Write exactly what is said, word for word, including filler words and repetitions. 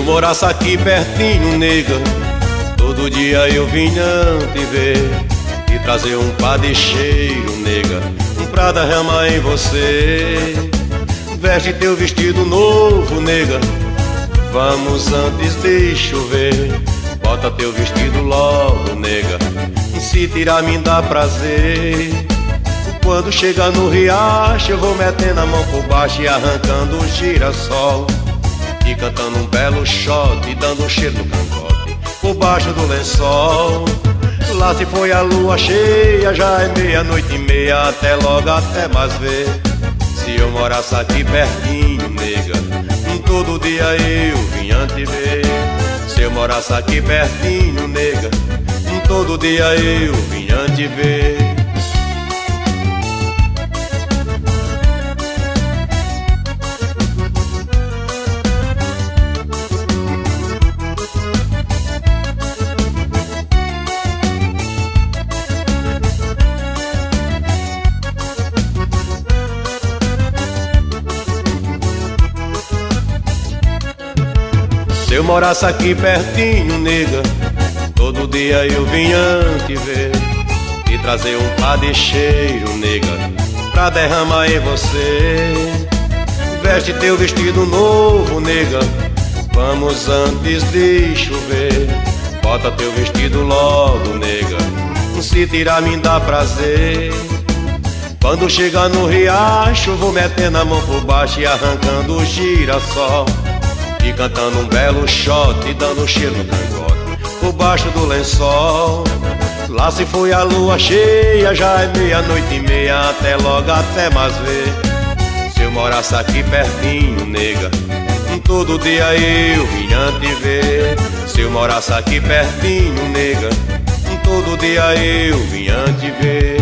morasse aqui pertinho, nega, todo dia eu vinha te ver e trazer um padecheiro, nega, um pra derramar em você. Veste teu vestido novo, nega, vamos antes de chover. Bota teu vestido logo, nega, e se tirar me dá prazer. Quando chegar no riacho eu vou metendo a mão por baixo e arrancando o girassol, e cantando um belo shot e dando um cheiro no cangote por baixo do lençol. Lá se foi a lua cheia, já é meia-noite e meia, até logo, até mais ver. Se eu morasse aqui pertinho, nega, todo dia eu vinha te ver. Se eu morasse aqui pertinho, nega, todo dia eu vinha te ver. Se eu morasse aqui pertinho, nega, todo dia eu vinha te ver e trazer um padecheiro, nega, pra derramar em você. Veste teu vestido novo, nega, vamos antes de chover. Bota teu vestido logo, nega, se tirar me dá prazer. Quando chegar no riacho vou metendo a mão por baixo e arrancando o girassol, e cantando um belo shot e dando um cheiro no cangote por baixo do lençol. Lá se foi a lua cheia, já é meia-noite e meia, até logo, até mais ver. Se eu morasse aqui pertinho, nega, todo dia eu vinha te ver. Se eu morasse aqui pertinho, nega, todo dia eu vinha te ver.